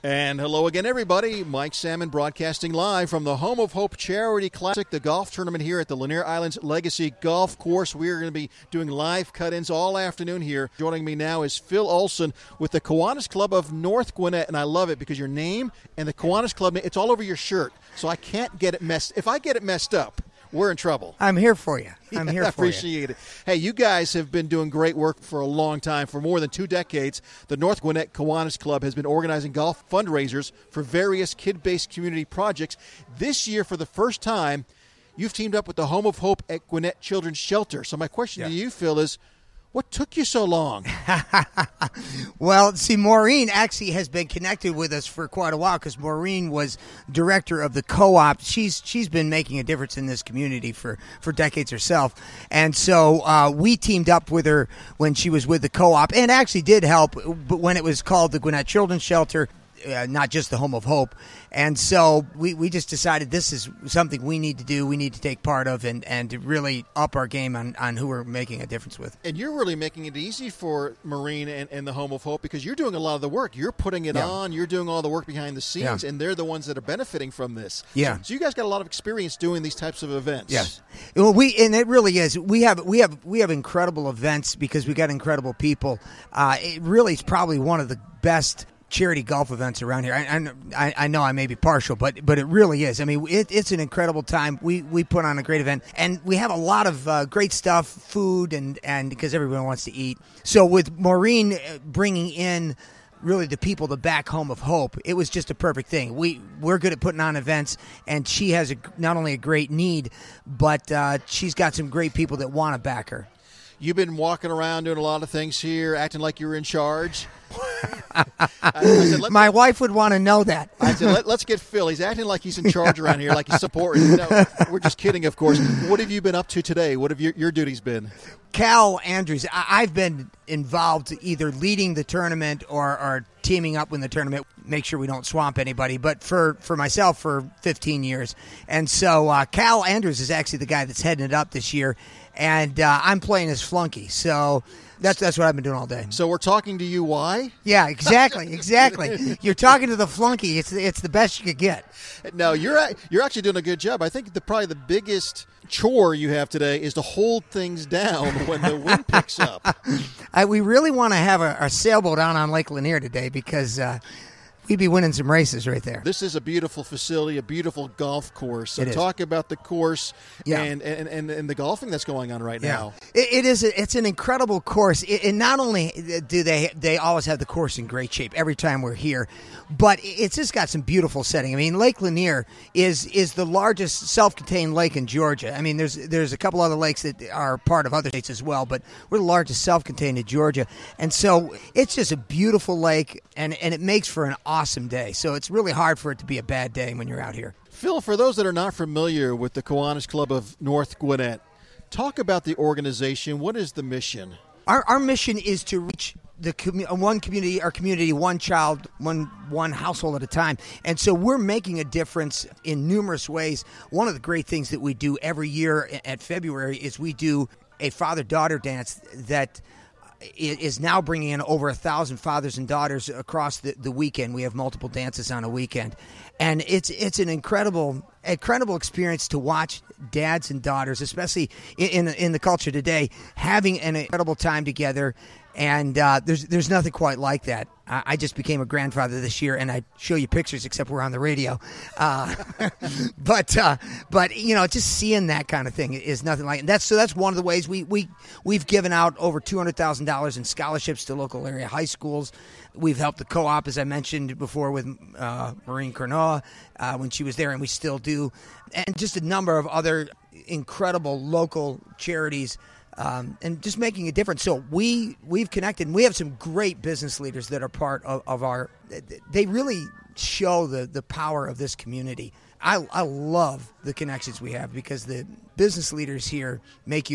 And hello again, everybody. Mike Salmon broadcasting live from the Home of Hope Charity Classic, the golf tournament here at the Lanier Islands Legacy Golf Course. We are going to be doing live cut-ins all afternoon here. Joining me now is Phil Olson with the Kiwanis Club of North Gwinnett, and I love it because your name and the Kiwanis Club, it's all over your shirt, so I can't get it messed. If I get it messed up, we're in trouble. I'm here for you. I'm here for you. I appreciate it. Hey, you guys have been doing great work for a long time. For more than 2 decades, the North Gwinnett Kiwanis Club has been organizing golf fundraisers for various kid-based community projects. This year, for the first time, you've teamed up with the Home of Hope at Gwinnett Children's Shelter. So my question to you, Phil, is what took you so long? Well, see, Maureen actually has been connected with us for quite a while because Maureen was director of the co-op. She's been making a difference in this community for decades herself. And so we teamed up with her when she was with the co-op and actually did help when it was called the Gwinnett Children's Shelter. Not just the Home of Hope. And so we just decided this is something we need to do, we need to take part of, and to really up our game on who we're making a difference with. And you're really making it easy for Maureen and the Home of Hope because you're doing a lot of the work. You're putting it on, you're doing all the work behind the scenes, and they're the ones that are benefiting from this. Yeah. So you guys got a lot of experience doing these types of events. Yes. Well, and it really is. We have incredible events because we got incredible people. It really is probably one of the best charity golf events around here. I know I may be partial, but it really is. I mean, it's an incredible time. We put on a great event, and we have a lot of great stuff, food, and because everyone wants to eat. So with Maureen bringing in really the people to back Home of Hope, it was just a perfect thing. We're good at putting on events, and she has not only a great need, but she's got some great people that want to back her. You've been walking around doing a lot of things here, acting like you're in charge. I said, my wife would want to know that. I said, let's get Phil. He's acting like he's in charge around here, like he's supporting. No, we're just kidding, of course. What have you been up to today? What have your duties been? Cal Andrews, I've been involved either leading the tournament or teaming up in the tournament, make sure we don't swamp anybody, but for myself for 15 years. And so Cal Andrews is actually the guy that's heading it up this year, and I'm playing as flunky. So that's what I've been doing all day. So we're talking to you why? Yeah, exactly. You're talking to the flunky. It's the best you could get. No, you're actually doing a good job. I think probably the biggest chore you have today is to hold things down when the wind picks up. We really want to have a sailboat out on Lake Lanier today because we'd be winning some races right there. This is a beautiful facility, a beautiful golf course. So it is. Talk about the course and the golfing that's going on right now. It is. It's an incredible course. And not only do they always have the course in great shape every time we're here, but it's just got some beautiful setting. I mean, Lake Lanier is the largest self-contained lake in Georgia. I mean, there's a couple other lakes that are part of other states as well, but we're the largest self-contained in Georgia. And so it's just a beautiful lake, and it makes for an awesome day. So it's really hard for it to be a bad day when you're out here. Phil, for those that are not familiar with the Kiwanis Club of North Gwinnett, talk about the organization. What is the mission? Our mission is to reach one community, one child, one household at a time. And so we're making a difference in numerous ways. One of the great things that we do every year at February is we do a father-daughter dance that is now bringing in over 1,000 fathers and daughters across the weekend. We have multiple dances on a weekend. And it's an incredible experience to watch dads and daughters, especially in the culture today, having an incredible time together. And there's nothing quite like that. I just became a grandfather this year, and I show you pictures, except we're on the radio. But just seeing that kind of thing is nothing like it. That's one of the ways we've given out over $200,000 in scholarships to local area high schools. We've helped the co-op, as I mentioned before, with Maureen Cronoa when she was there, and we still do, and just a number of other incredible local charities. And just making a difference. So we've connected, and we have some great business leaders that are part of our. They really show the power of this community. I love the connections we have because the business leaders here make you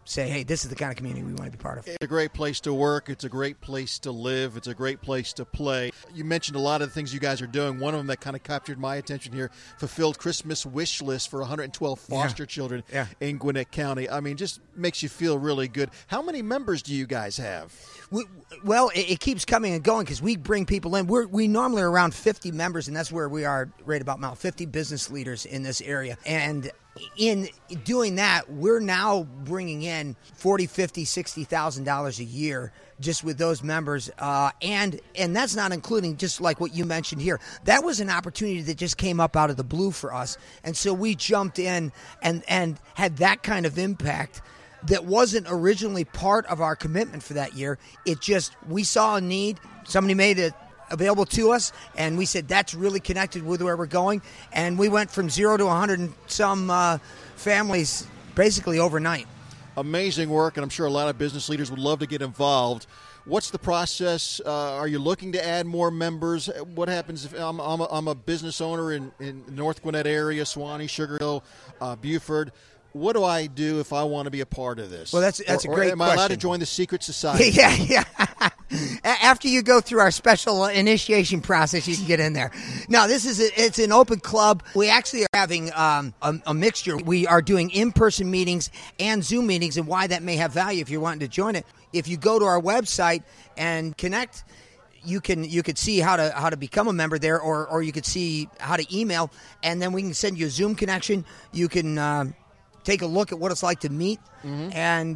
say, hey, this is the kind of community we want to be part of. It's a great place to work. It's a great place to live. It's a great place to play. You mentioned a lot of the things you guys are doing. One of them that kind of captured my attention here, fulfilled Christmas wish list for 112 foster children in Gwinnett County. I mean, just makes you feel really good. How many members do you guys have? Well, it keeps coming and going because we bring people in. We normally are around 50 members, and that's where we are right about now, 50 business leaders in this area. And in doing that, we're now bringing in $40,000, $50,000, $60,000 a year just with those members, and that's not including just like what you mentioned here. That was an opportunity that just came up out of the blue for us, and so we jumped in and had that kind of impact that wasn't originally part of our commitment for that year. It just, we saw a need, somebody made it available to us, and we said that's really connected with where we're going, and we went from 0 to 100 and some families basically overnight. Amazing work, and I'm sure a lot of business leaders would love to get involved. What's the process? Are you looking to add more members? What happens if I'm a business owner in North Gwinnett area, Suwanee, Sugar Hill, Buford? What do I do if I want to be a part of this? Well, that's a great question. Am I allowed to join the secret society? Yeah. After you go through our special initiation process, you can get in there. No, it's an open club. We actually are having a mixture. We are doing in-person meetings and Zoom meetings, and why that may have value if you're wanting to join it. If you go to our website and connect, you could see how to become a member there, or you could see how to email, and then we can send you a Zoom connection. You can take a look at what it's like to meet, and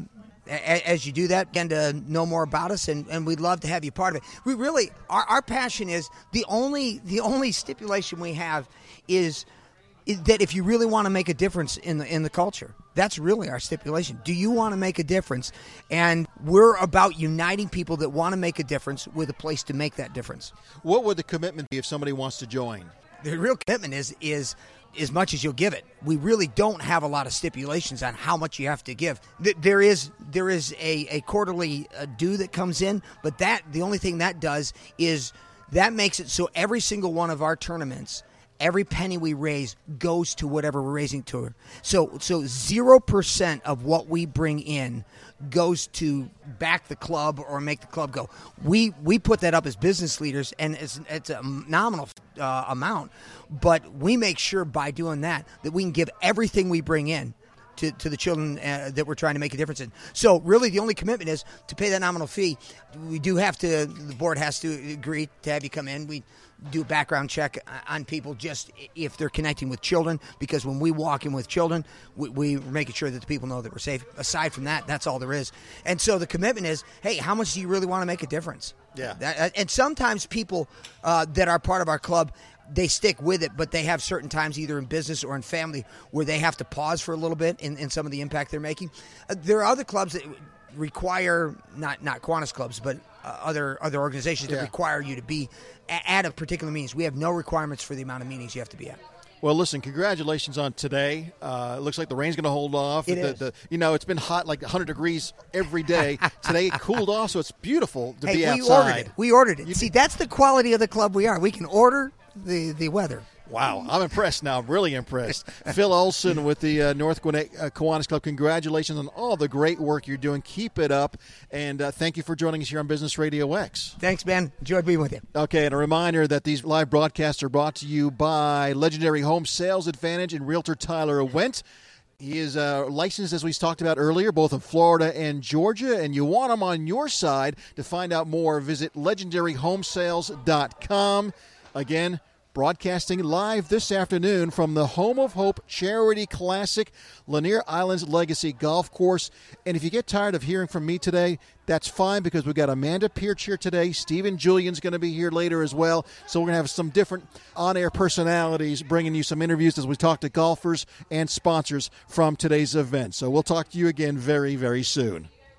as you do that, and to know more about us, and we'd love to have you part of it. We really, our passion is, the only stipulation we have is that if you really want to make a difference in the culture, that's really our stipulation. Do you want to make a difference? And we're about uniting people that want to make a difference with a place to make that difference. What would the commitment be if somebody wants to join? The real commitment is as much as you'll give it. We really don't have a lot of stipulations on how much you have to give. There is a quarterly due that comes in, but the only thing that does is that makes it so every single one of our tournaments, every penny we raise goes to whatever we're raising to her. So 0% of what we bring in goes to back the club or make the club go. We put that up as business leaders, and it's a nominal amount, but we make sure by doing that we can give everything we bring in to the children that we're trying to make a difference in. So really the only commitment is to pay that nominal fee. The board has to agree to have you come in. We do a background check on people just if they're connecting with children, because when we walk in with children, we're making sure that the people know that we're safe. Aside from that, that's all there is. And so the commitment is, hey, how much do you really want to make a difference? Yeah. And sometimes people that are part of our club, they stick with it, but they have certain times either in business or in family where they have to pause for a little bit in some of the impact they're making. There are other clubs that require, not Kiwanis clubs, but other organizations that require you to be at a particular meetings. We have no requirements for the amount of meetings you have to be at. Well, listen, congratulations on today. It looks like the rain's going to hold off. It's been hot, like 100 degrees every day. Today it cooled off, so it's beautiful to be outside. We ordered it. See, that's the quality of the club we are. We can order the weather. Wow, I'm impressed now. I'm really impressed. Phil Olson with the North Gwinnett Kiwanis Club. Congratulations on all the great work you're doing. Keep it up, and thank you for joining us here on Business Radio X. Thanks, Ben. Enjoyed being with you. Okay, and a reminder that these live broadcasts are brought to you by Legendary Home Sales Advantage and Realtor Tyler Wendt. He is licensed, as we talked about earlier, both in Florida and Georgia, and you want him on your side. To find out more, visit legendaryhomesales.com. Again, broadcasting live this afternoon from the Home of Hope Charity Classic, Lanier Islands Legacy Golf Course. And if you get tired of hearing from me today, that's fine, because we've got Amanda Pearch here today. Stephen Julian's going to be here later as well. So we're going to have some different on-air personalities bringing you some interviews as we talk to golfers and sponsors from today's event. So we'll talk to you again very, very soon.